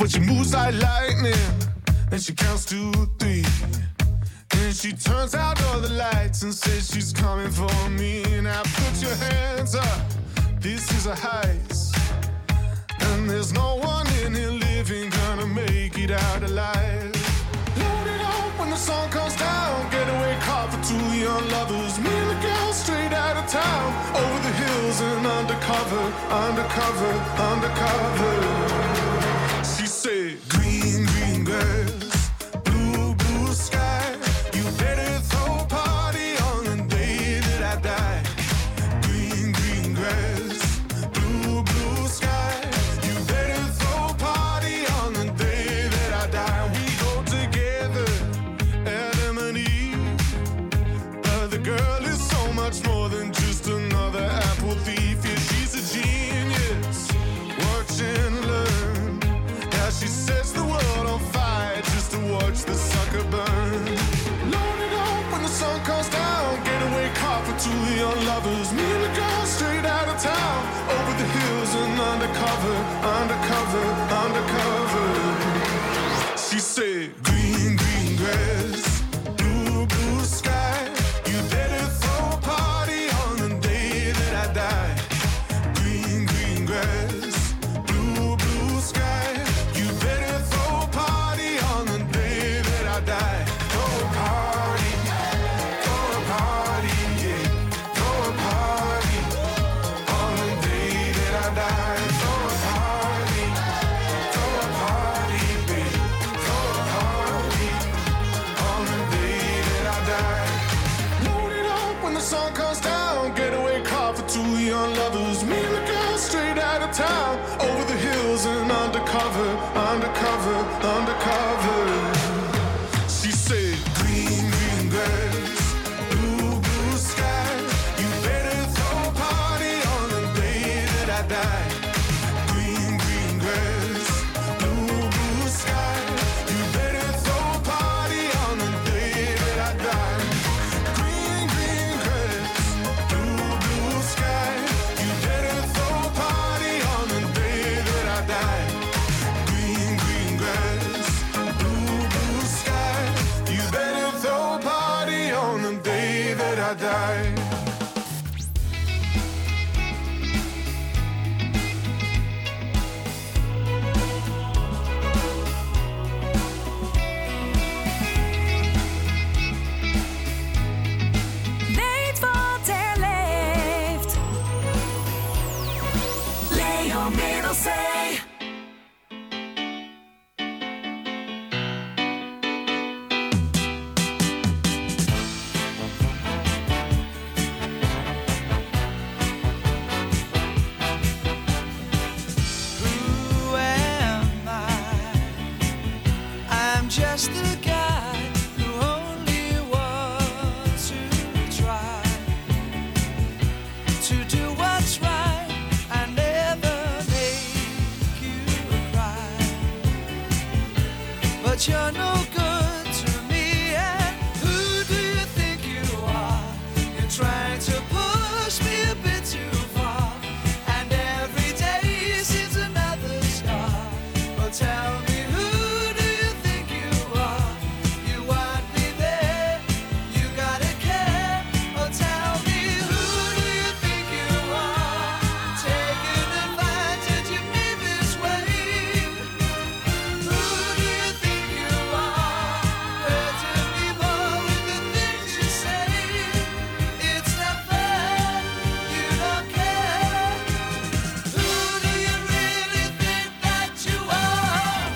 but she moves like lightning. And she counts to 3. And she turns out all the lights and says she's coming for me. Now put your hands up, this is a heist. And there's no one in here living gonna make it out alive. Load it up when the sun comes down. Getaway car for 2 young lovers. Me and the girl straight out of town. Over the hills and undercover, undercover, undercover. She said, green, green grass, blue, blue sky. You better throw a party on the day that I die. Green, green grass, blue, blue sky. You better throw a party on the day that I die. We go together, Adam and Eve. The girl is so much more than just another apple thief. Yeah, she's a genius. Watch and learn. Now she sets the world on fire just to watch the sucker burn. Load it up when the sun comes down. Getaway car for 2 young lovers. Me and the girl straight out of town. Over the hills and undercover, undercover, undercover. She said, green, green grass, blue, blue sky. You better throw a party on the day that I die. Green, green grass, blue, blue sky. You better throw a party on the day that I die. Throw a party, yeah. Throw a party on the day that I die. Throw a party, babe. Throw a party on the day that I die. Load it up when the sun comes down. Getaway car for 2 young lovers. Me and the girl straight out of town. Over the hills and undercover, undercover, undercover. She said, green, green grass, blue, blue sky. You better throw a party on the day that I die. Green, green grass, blue, blue sky. You better throw a party on the day that I die. Green, green grass, blue, blue sky. You better throw a party on the day that I die. Green, green grass, blue, blue sky. You better throw a party on the day that I die. Weet wat er leeft. Leo Middelzee. Who am I? I'm just a guy who only wants to try to do what's right. I never make you cry, but you're no good to me. And who do you think you are? You're trying to push me a bit too far, and every day seems another scar. Oh, tell me, who do you think you are? You want me there, you gotta care. Oh, tell me, who do you think you are? Taking advantage of me this way. Who do you think you are? Hurting me more with the things you say. It's not fair, you don't care. Who do you really think that you are?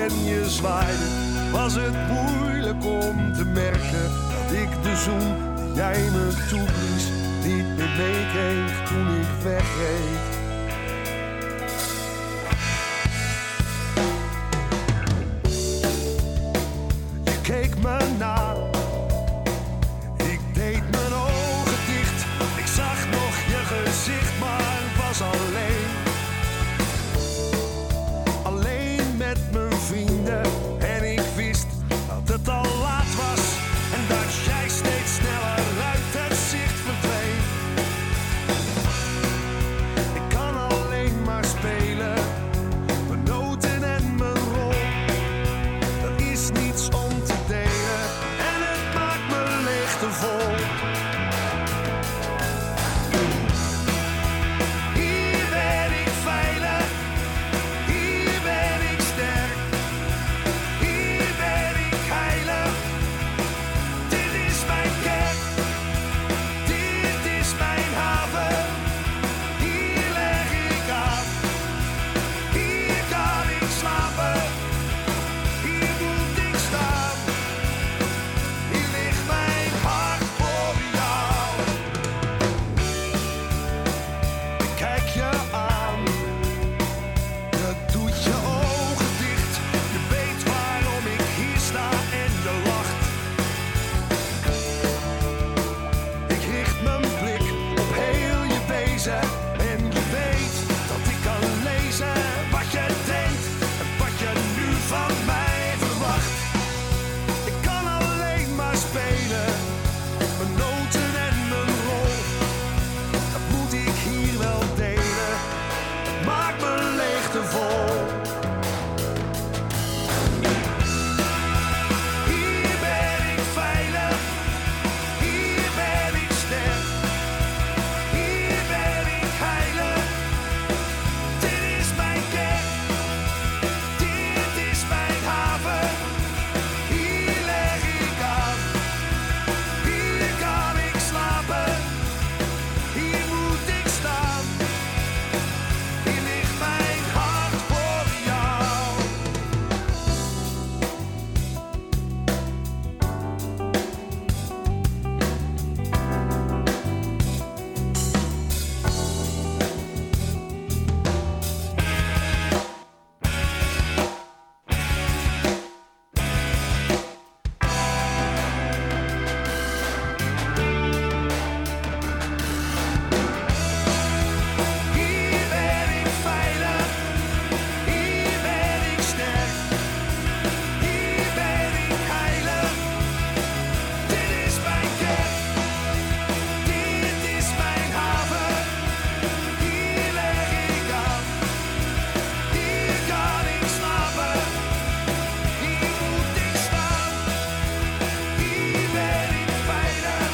en je zwaaide, was het moeilijk om te merken dat ik de zoen die jij me toeblies niet meer meekreeg toen ik wegreed. Je keek me na, ik deed mijn ogen dicht, ik zag nog je gezicht, maar was alleen met mijn vrienden en ik wist dat het al laat was en dat jij steeds sneller uit het zicht verdween. Ik kan alleen maar spelen, mijn noten en mijn rol. Er is niets om te delen en het maakt me leegtevol. Hier ben ik veilig, hier ben ik sterk, hier ben ik heilig. Dit is mijn kerk, dit is mijn haven. Hier leg ik aan, hier kan ik slapen, hier moet ik staan. Hier ligt mijn hart voor jou. Ik kijk je aan, je doet je ogen dicht. Je weet waarom ik hier sta en je lacht. Ik richt mijn blik op heel je wezen en je weet dat ik kan lezen wat je denkt en wat je nu van mij verwacht. Ik kan alleen maar spelen, mijn noten en mijn rol. Dat moet ik hier wel delen, het maakt me leegtevol. Hier ben ik veilig, hier ben ik sterk, hier ben ik heilig. Dit is mijn kerk, dit is mijn haven. Hier leg ik aan, hier kan ik slapen, hier moet ik staan. Hier ligt mijn hart voor jou. Hier ben ik veilig, hier ben ik sterk, hier ben ik heilig. Dit is mijn kerk, dit is mijn haven. Hier leg ik aan, hier kan ik slapen, hier moet ik staan. Hier ben ik veilig.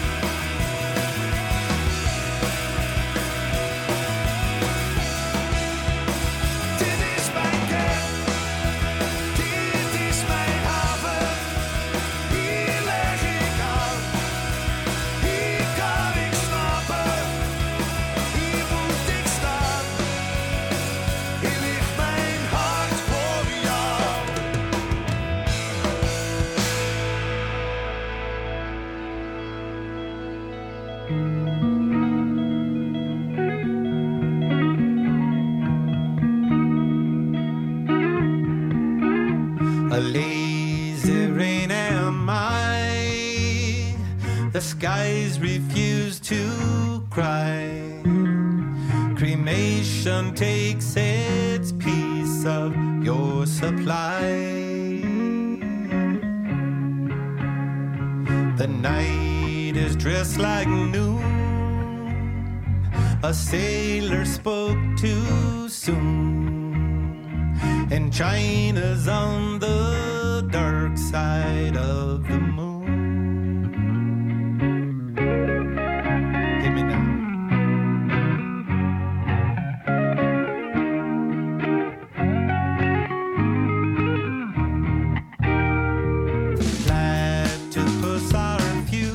Dit is mijn kerk, dit is mijn haven. Hier leg ik aan, hier kan ik slapen, hier moet ik staan. Hier ligt mijn hart voor jou. A lazy rain am I, the skies refuse to cry. Cremation takes its piece of your supply. The night is dressed like noon, a sailor spoke too soon. And China's on the dark side of the moon. Hit me now. The platypus are few,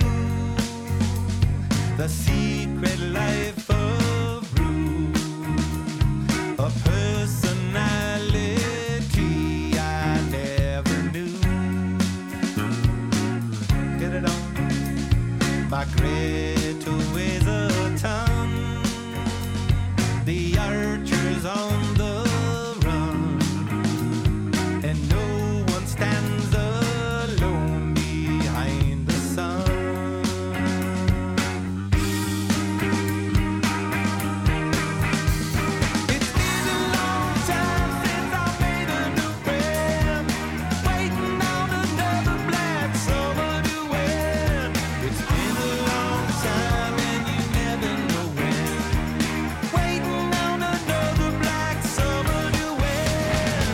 the secret life of Rue, a personality I greater weighs a ton. The archer's on the run, and no one stands alone behind the sun. It's been a long time since I made a new friend, waiting on another black summer to win. It's been a long time and you never know when, waiting on another black summer to win.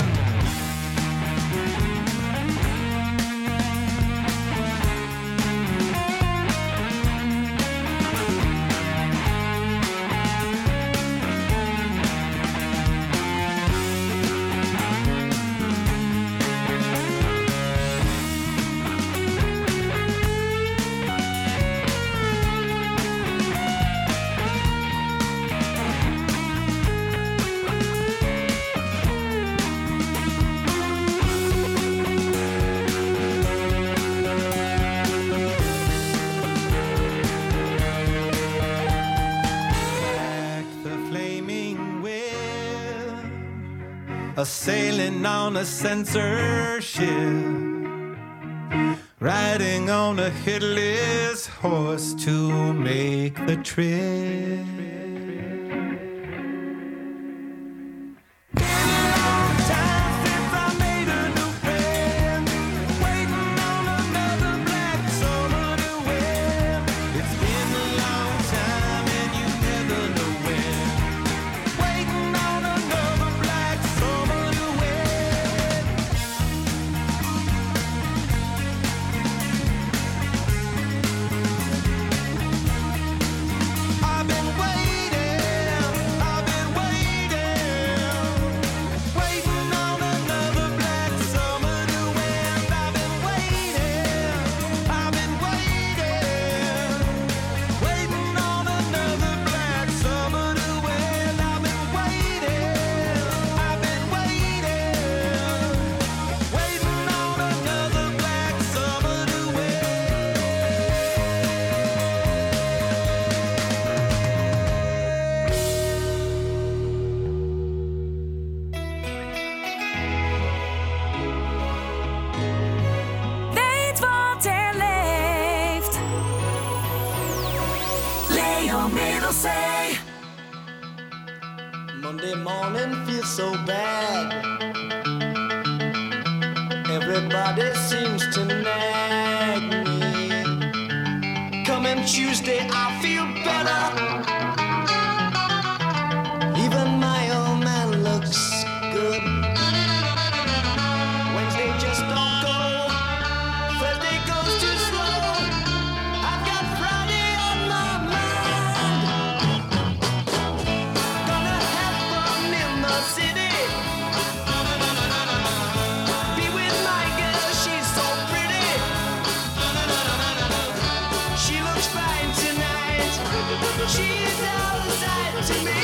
Back the flaming wheel, a sailing on a censorship, riding on a headless horse to make the trip. Been a long time since I made a new friend, waiting on another black summer to win. It's been a long time and you never know when, waiting on another black summer to win. I've been waiting, waiting on another black summer to win. I've been waiting, waiting on another black summer to win. I've been waiting, waiting on another black summer to win. Weet wat er leeft. Leo Middelzee. Monday morning feels so bad. Everybody seems to nag me. Coming Tuesday, I feel better. Even my old man looks good. Wednesday just don't go. Thursday goes too slow. I've got Friday on my mind. Gonna have fun in the city. Be with my girl, she's so pretty. She looks fine tonight. She's outside to me.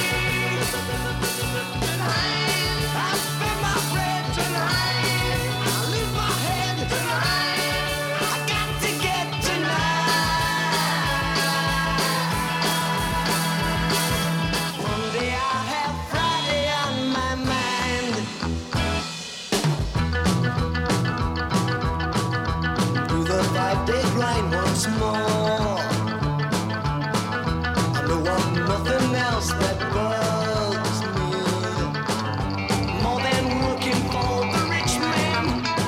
I spend my bread tonight. I lose my head tonight. I got to get tonight. Monday I have Friday on my mind. Do the 5-day grind once more. I know I'm nothing else that bugs me more than working for the rich man.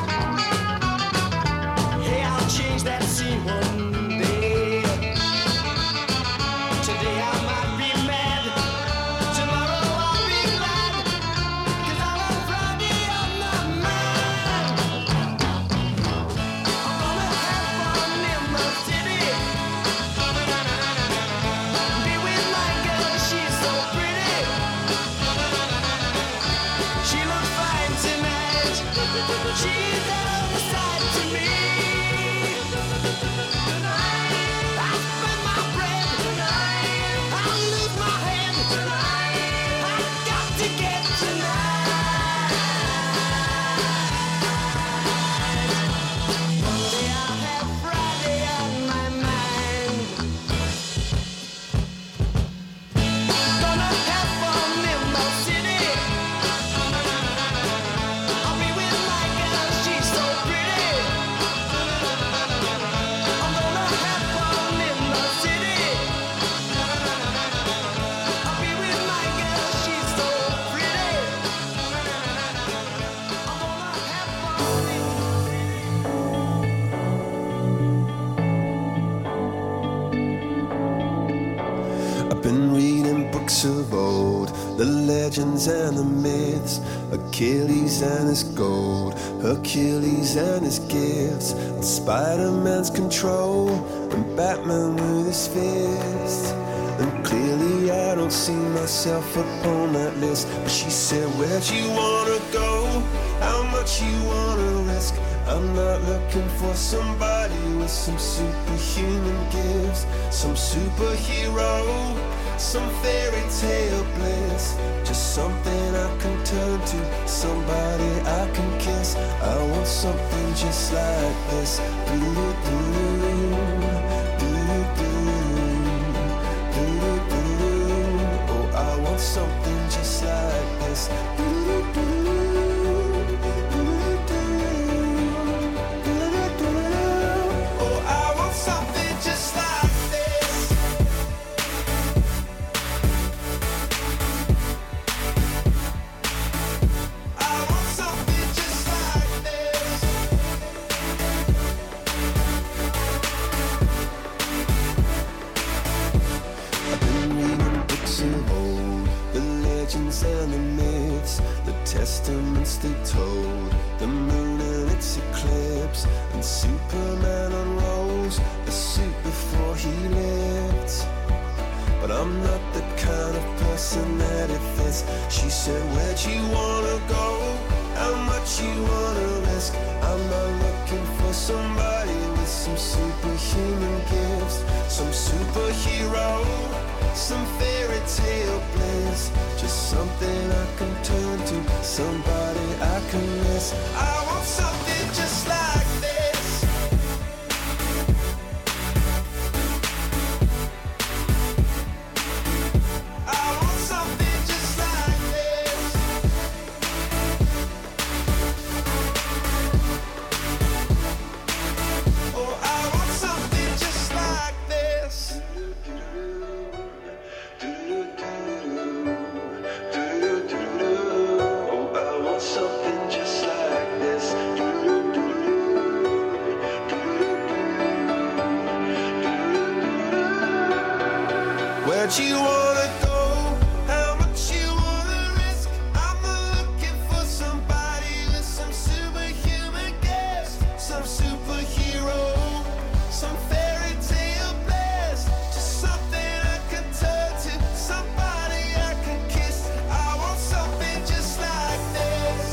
Hey, I'll change that scene one day. Today I might be mad. Tomorrow I'll be glad. 'Cause I have Friday on my mind. I'm gonna have fun in the city. Be with my girl, she's so pretty. She looks fine tonight. She's outside to me. I spend my bread tonight. I lose my head tonight. I got to get tonight. Monday I have Friday on my mind. the legends and the myths, Achilles and his gold, Hercules and his gifts, and Spider-Man's control, and Batman with his fist. And clearly I don't see myself upon that list. But she said, where'd you wanna go? How much you wanna risk? I'm not looking for somebody with some superhuman gifts, some superhero, some fairy tale bliss. Just something I can turn to, somebody I can kiss. I want something just like this. Oh, I want something just like this. Oh, I want something just like this. I want something just like this. I've been reading books of old, the legends and the myths, the testaments they told, the moon and its eclipse, and Superman unrolls the suit before he lived. But I'm not the kind of person that it fits. She said, where'd you wanna go? How much you wanna risk? I'm not looking for somebody with some superhuman gifts, some superhero, some fairy tale bliss. Just something I can turn to, somebody I can miss. I want something just like this. I want something just like this. Oh, I want something just like this. Oh, I want something just like this. Where'd you wanna go? How much you wanna risk? I'm not looking for somebody with some superhuman gifts, some superhero, some fairy tale bliss. Just something I can turn to, somebody I can kiss. I want something just like this.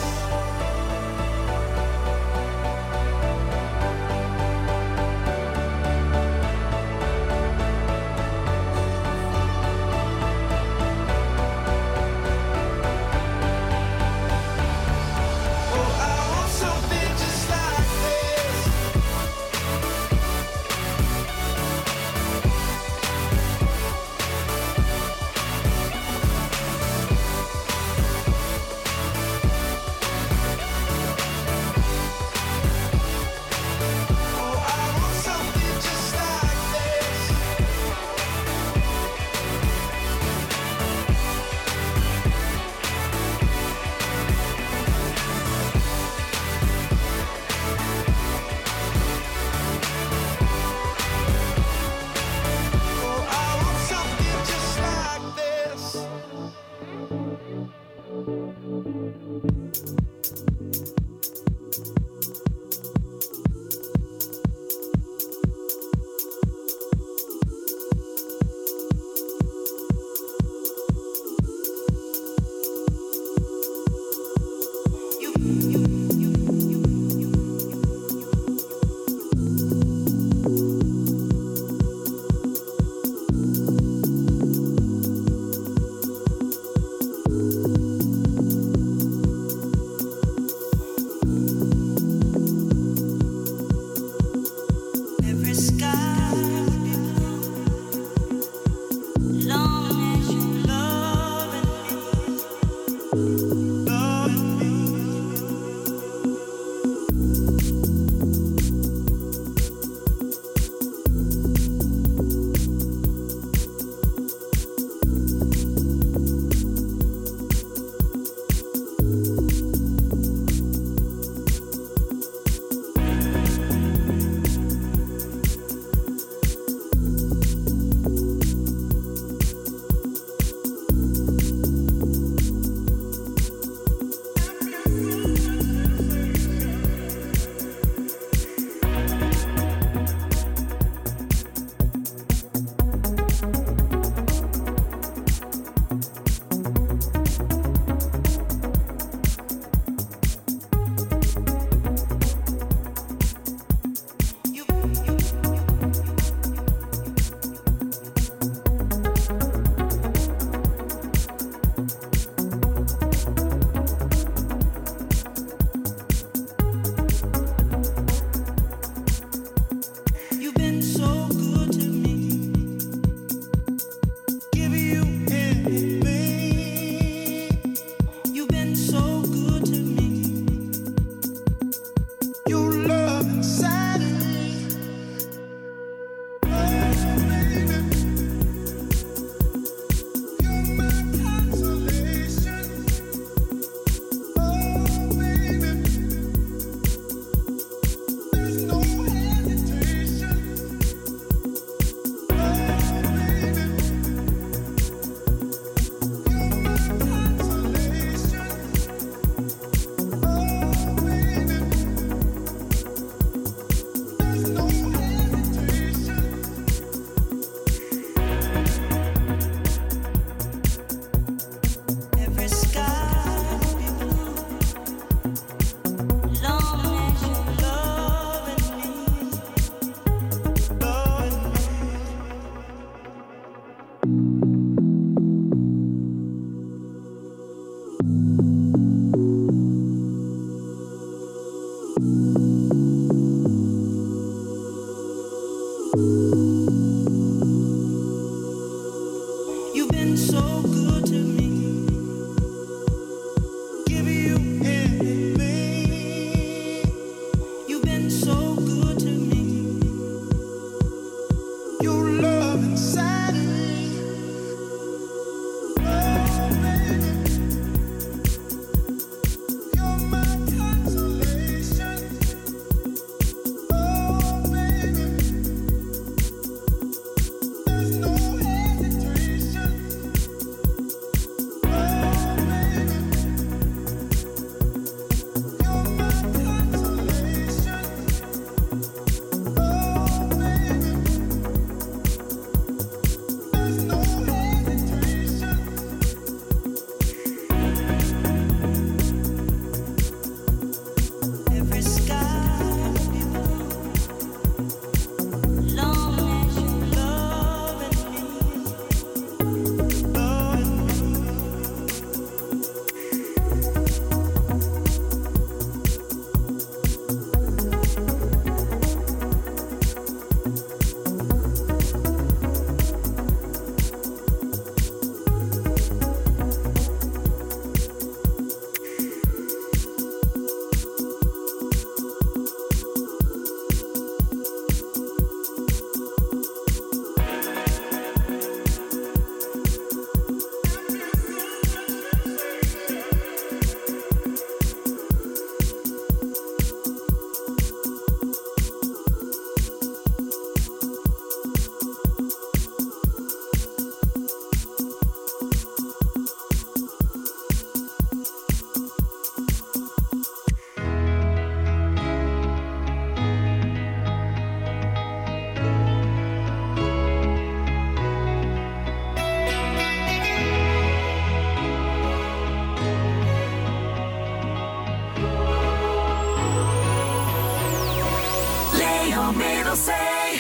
106.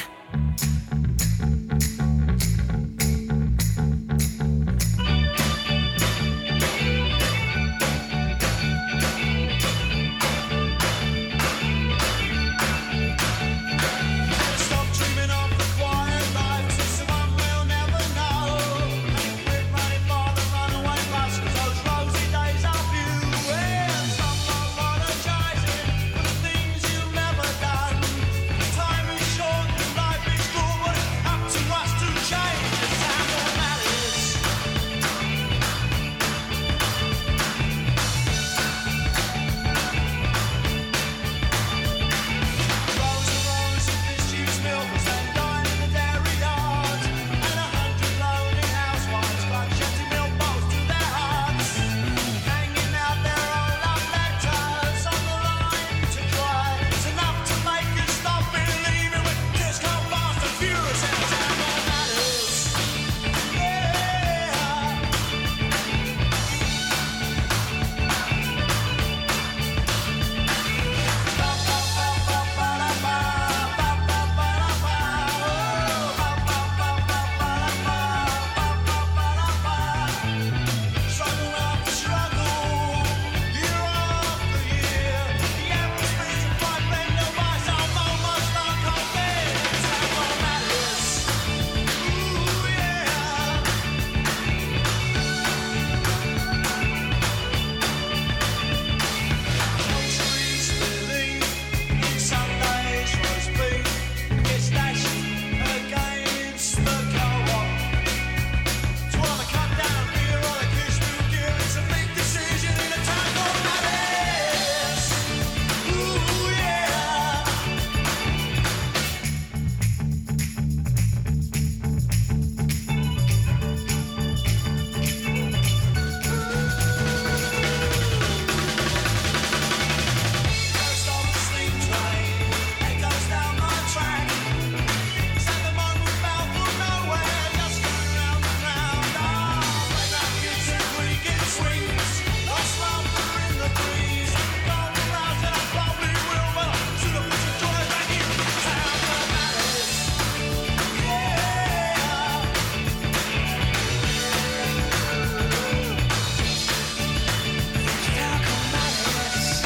Stop dreaming of the quiet life, someone will never know. We're running for the runaway bus, 'cause those rosy days are few. And stop apologizing for the things you've never done. Time is short and life is good, but it's up to us to change. The time that matters. Rows and rows of disused milk stand dying in the dairy yard, and 100 lonely housewives clutch empty milk bowls to their hearts, hanging out their own love letters on the line to dry. It's enough to make you stop believing when tears come fast and furious, and the time that matters. Struggle after struggle, year after year, the atmosphere's a fight, bend no vice, I'm almost unconvinced. That's what matters. Ooh, yeah. Trees spilling in Sunday's roast beef. It's dashed against the co-op. To either cut down beer or the kiss new gear. It's a big decision in a time that matters. Ooh, yeah. First on the steam train, it goes down my track. Set the moment bound for nowhere, just going round and round. When that kids and creaking swings, lost laughter in the breeze. Gone around and I probably will, but I should have put some joy back in town that matters. Yeah. Town that matters.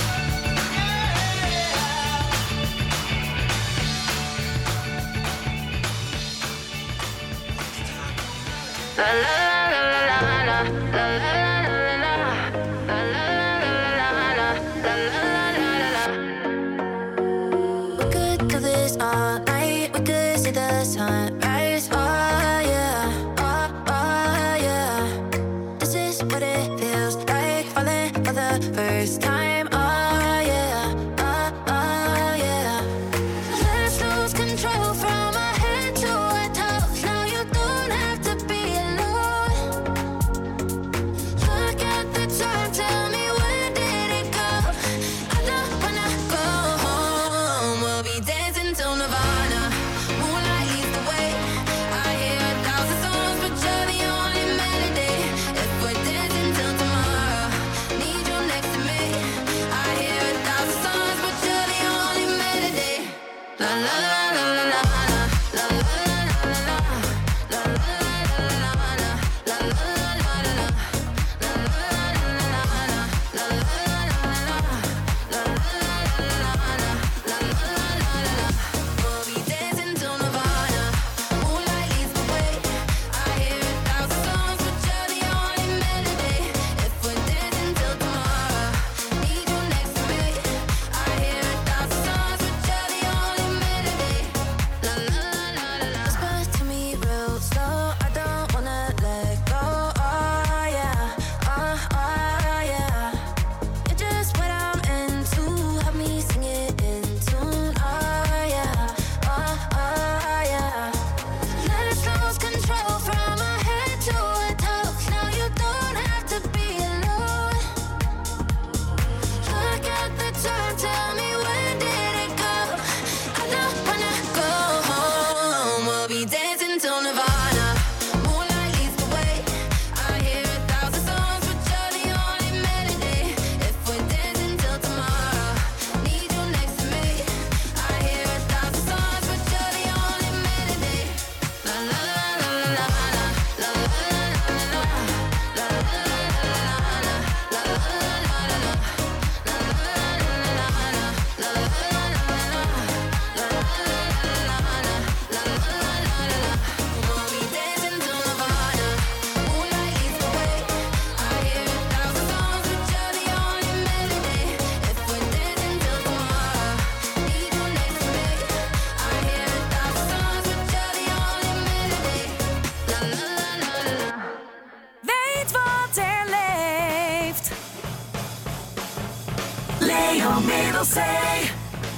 We could do this all night. We could see the sunrise. Oh yeah, oh yeah. This is what it feels like, falling for the first time. Oh yeah, oh yeah. Let's lose control from our head to our toes. Now you don't have to be alone. Look at the time, tell me where did it go? I don't wanna go home. We'll be dancing till Nirvana. Moonlight leads the way. I hear 1,000 songs, but you're the only melody. If we're dancing till tomorrow, need you next to me. I hear 1,000 songs, but you're the only melody. La la la la la la la la la la la la la la la. We'll be dancing till Nirvana. Moonlight leads the way. I hear 1,000 songs, but you're the only melody. If we're dancing till tomorrow, need you next to me. I hear 1,000 songs, but you're the only melody. jouw Middelzee.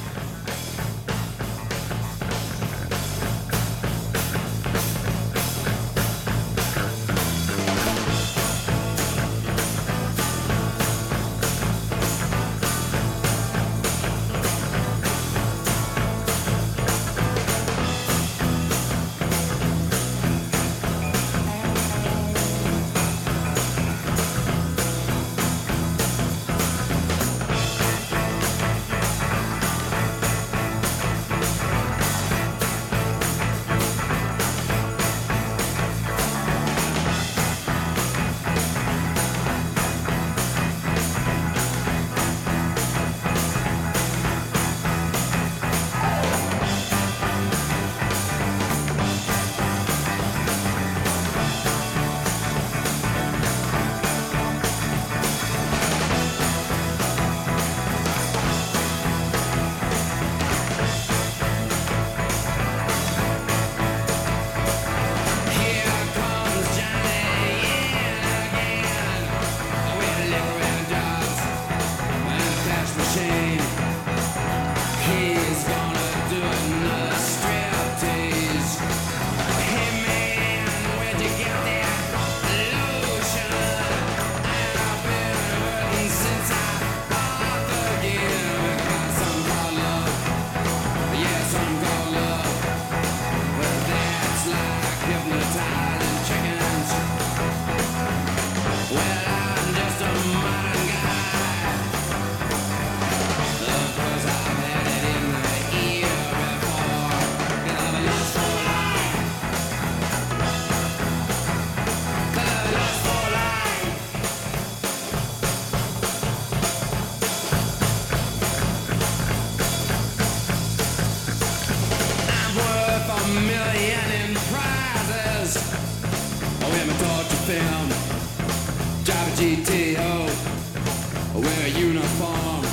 GTO, wear a uniform,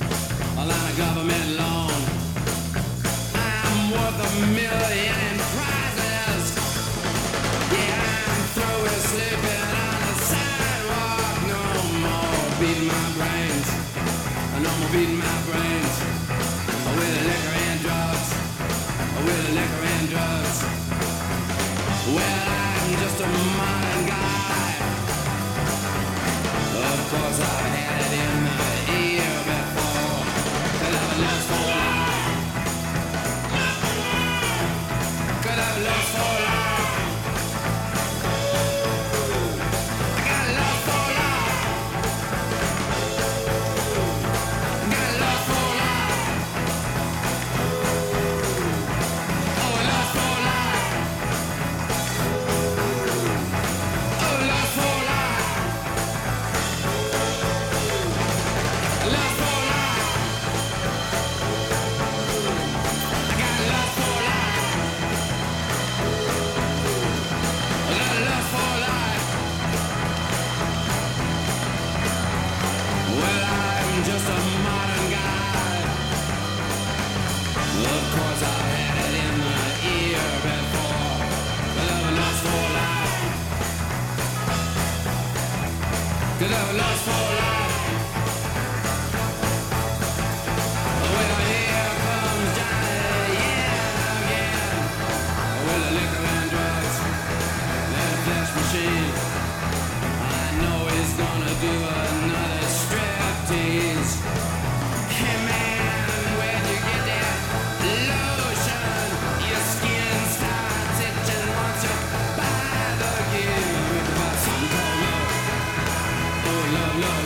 a line of government loan. I'm worth $1 million in prizes. Yeah, I'm through with sleeping on the sidewalk. No more beating my brains. No more beating my brains. With liquor and drugs. With liquor and drugs. Well, I'm just a modern guy. Of course I've had it in the ear before. Could have a lust for life. Could have a lust for life. I got a lust for life. I got a lust for life. Oh, a lust for life. Oh, lust for life. Just a modern guy. Of course I've had it in the ear before. Could have a lust for life. Could have a lust for life. Well, here comes Johnny, yeah, again. With the liquor and drugs and a flesh machine. I know he's gonna do another striptease. Hey man, where'd you get that lotion? Your skin starts itching once you buy the gear. About something called love. Oh, love, love.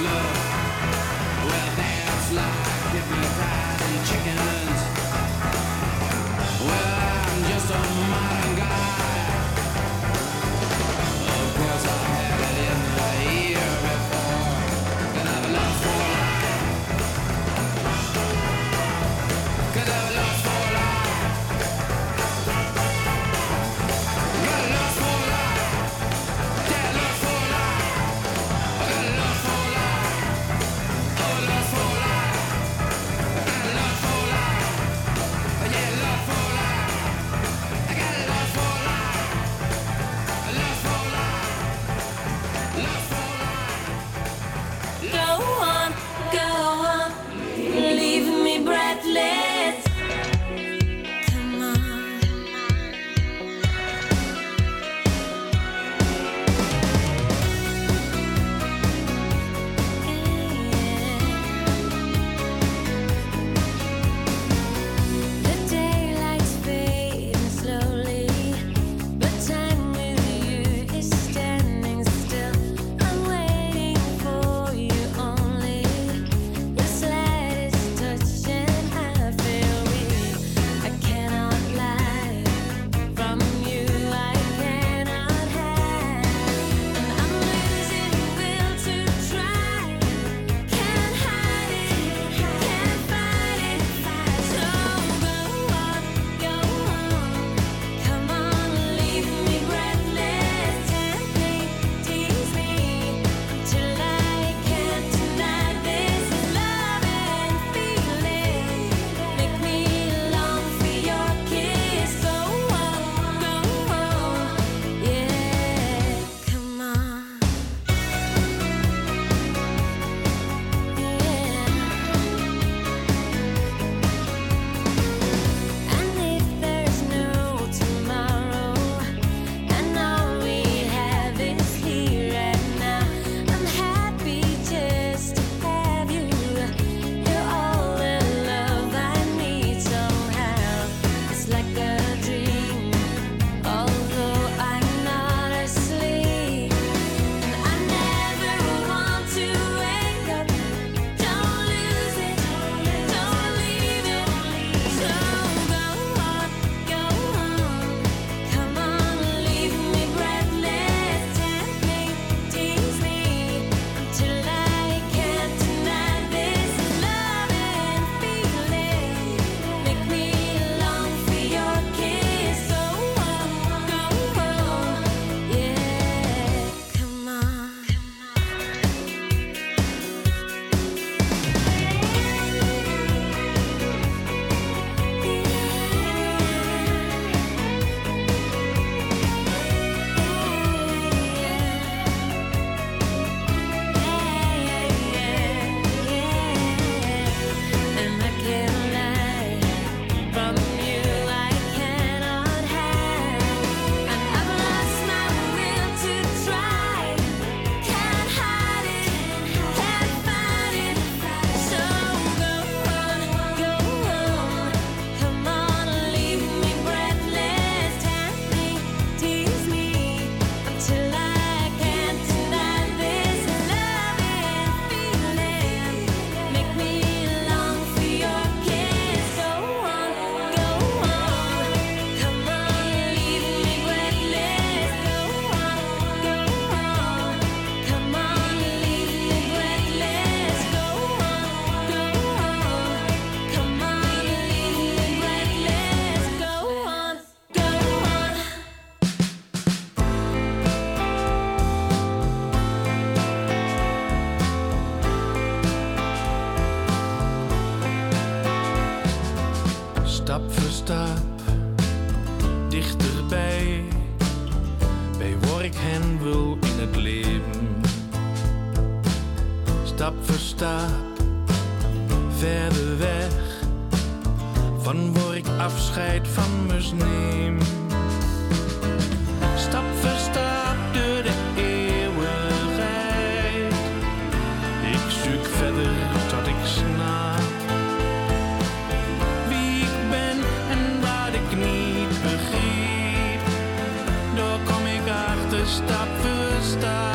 Stap voor stap dichterbij, bij waar ik heen wil in het leven. Stap voor stap verder weg, van waar ik afscheid van me neem. Stap voor stap door de eeuwigheid, ik zoek verder tot ik snap wie ik ben en wat ik niet begreep. Daar kom ik achter stap voor stap.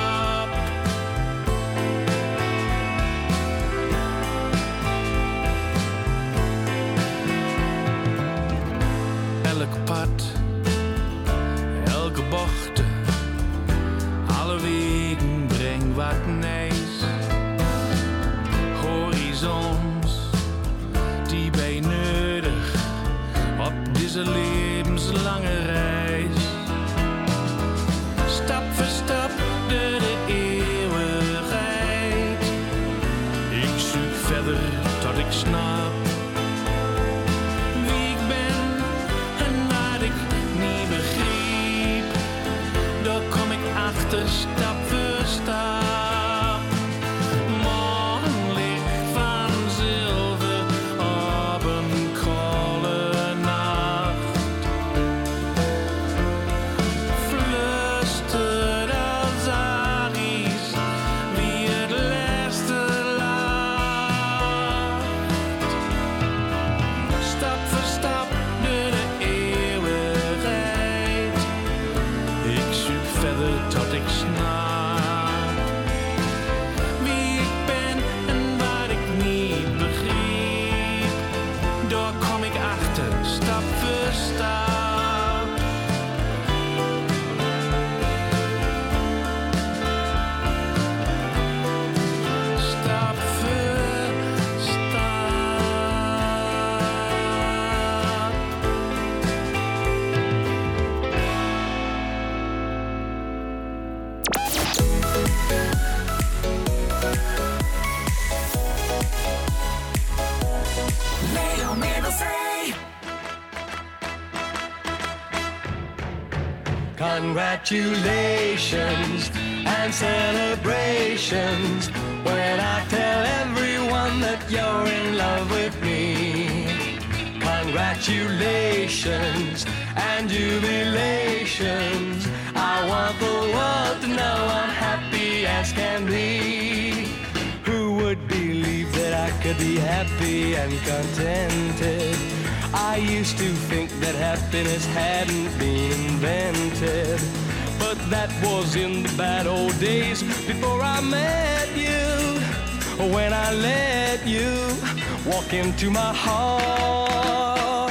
Elk pad, elke bocht, alle wegen breng wat nijs. Horizons die bij nodig op deze levenslange reis. Stap voor stap door de eeuwigheid, ik zoek verder tot ik snap wie ik ben en wat ik niet begreep. Daar kom ik achter stap voor stap. Morgenlicht van zilver op een koude nacht, flustert als Aries wie het laatste lacht. Stap voor stap door de eeuwigheid, ik zoek verder tot ik snap wie ik ben en wat ik niet begreep. Daar kom ik achter stap voor stap. Stap voor stap. Leo Middelzee. Congratulations and celebrations when I tell everyone that you're in love with me. Congratulations and jubilations, I want the world to know I'm happy as can be. Who would believe that I could be happy and contented? I used to think that happiness hadn't been invented, but that was in the bad old days before I met you. When I let you walk into my heart.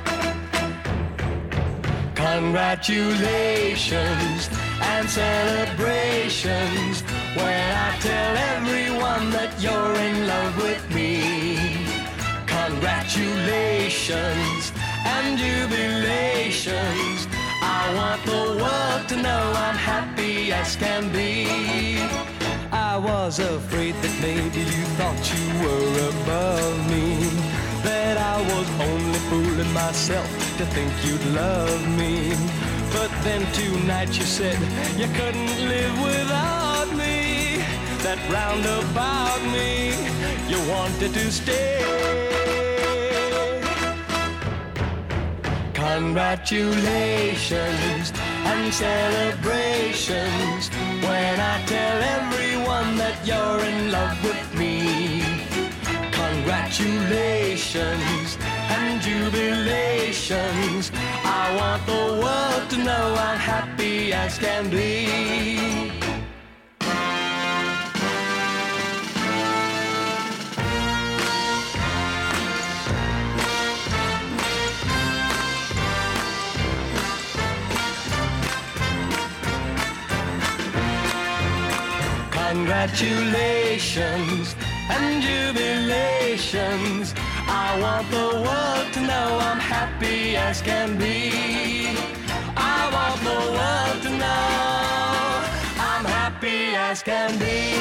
Congratulations and celebrations when I tell everyone that you're in love with me. Congratulations and jubilations, I want the world to know I'm happy as can be. I was afraid that maybe you thought you were above me, that I was only fooling myself to think you'd love me. But then tonight you said you couldn't live without me, that round about me you wanted to stay. Congratulations and celebrations when I tell everyone that you're in love with me. Congratulations and jubilations, I want the world to know I'm happy as can be. Congratulations and jubilations, I want the world to know I'm happy as can be. I want the world to know I'm happy as can be.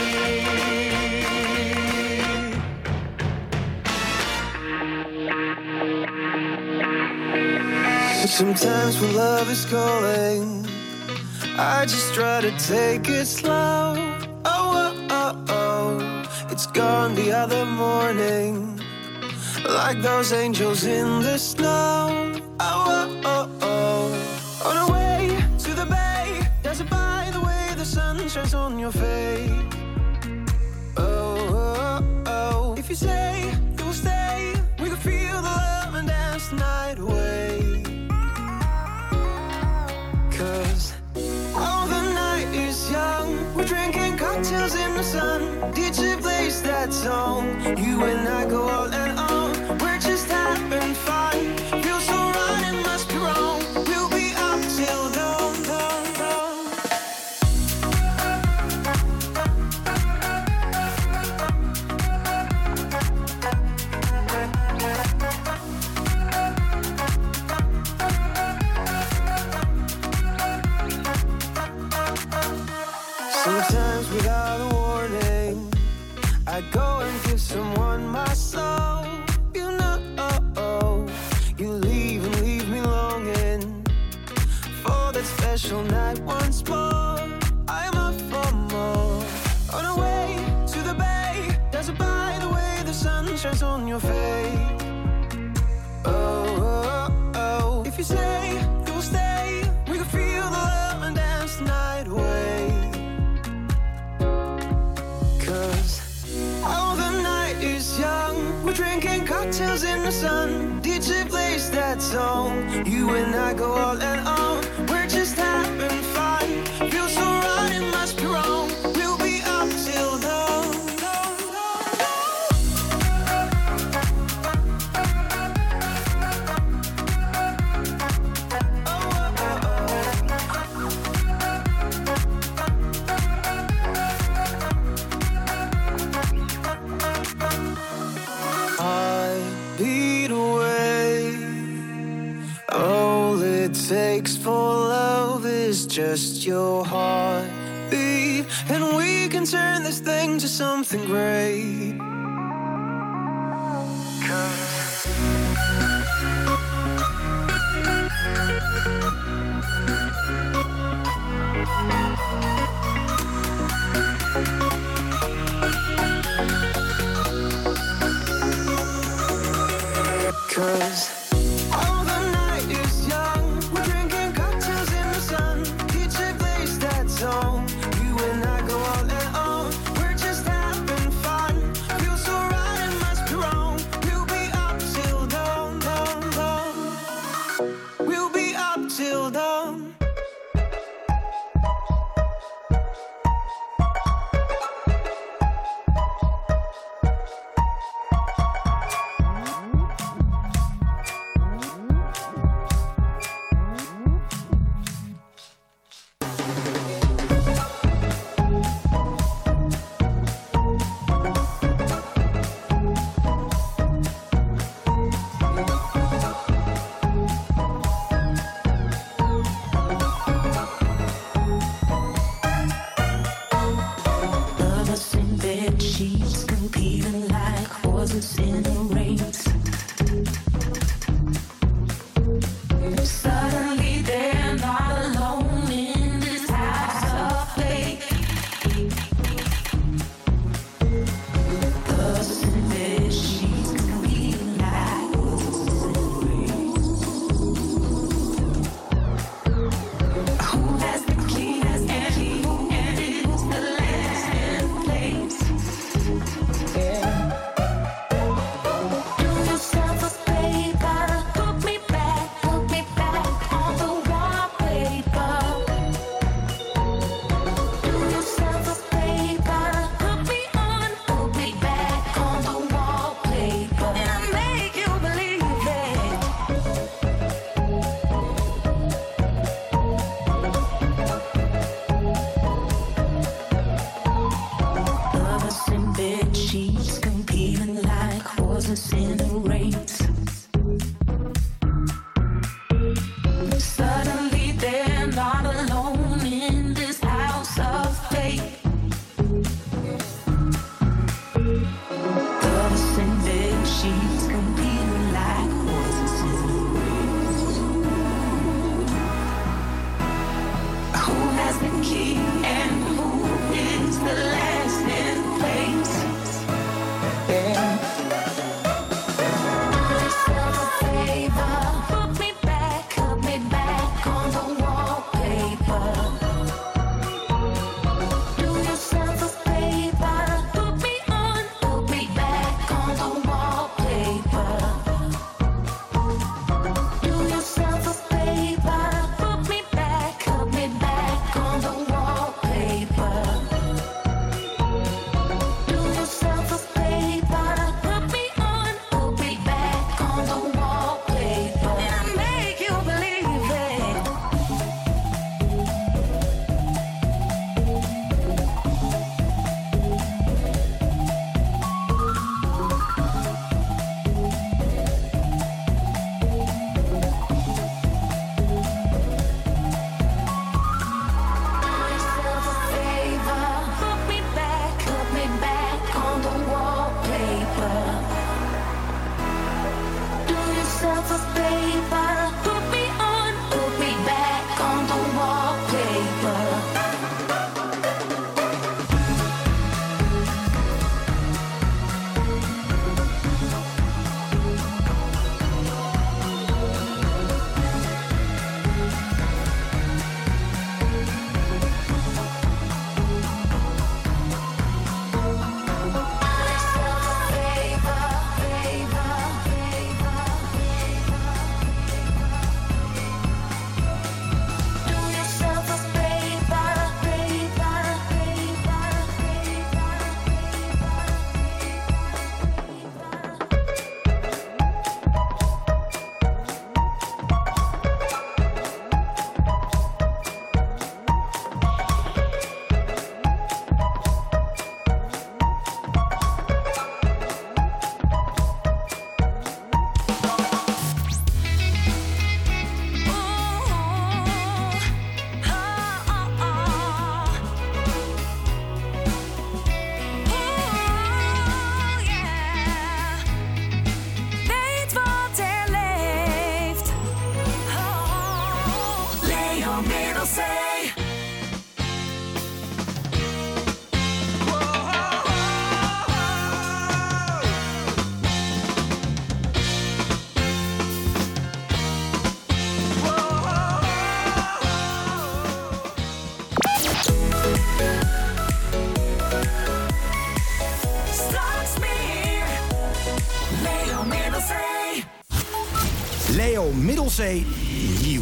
Sometimes when love is calling, I just try to take it slow. Oh, oh, oh, oh. It's gone the other morning, like those angels in the snow. Oh, oh, oh, oh. On our way to the bay, dazzled by the way the sun shines on your face. Oh, oh, oh. If you say you will stay, we can feel the love and dance the night away. 'Cause oh, the night is young, we're drinking cocktails in the sun. DJ plays that song, you and I go all and on. We're just having fun, feels so right, it must be wrong. We'll be up till dawn, dawn, dawn. Sometimes without a warning, I go and give someone my soul. You know, you leave and leave me longing for that special night once more. I'm up for more. On our way to the bay, dazzled by the way the sun shines on your face. Oh, oh, oh. If you say you will stay, we can feel the love and dance the night away. 'Cause oh, the night is young, we're drinking cocktails in the sun. DJ plays that song, you and I go all and on. We're just having fun, feels so right, it must be wrong. We'll be up till dawn, dawn, dawn, dawn. Oh, oh, oh, oh. I beat away. All it takes for love is just your heartbeat, and we can turn this thing to something great. 'Cause oh, the night is young, we're drinking cocktails in the sun. DJ plays that song, you and I go all and on. We're just having fun, feels so right, it must be wrong. We'll be up till dawn, dawn, dawn. We'll be up till dawn. Leo Middelzee, nieuw.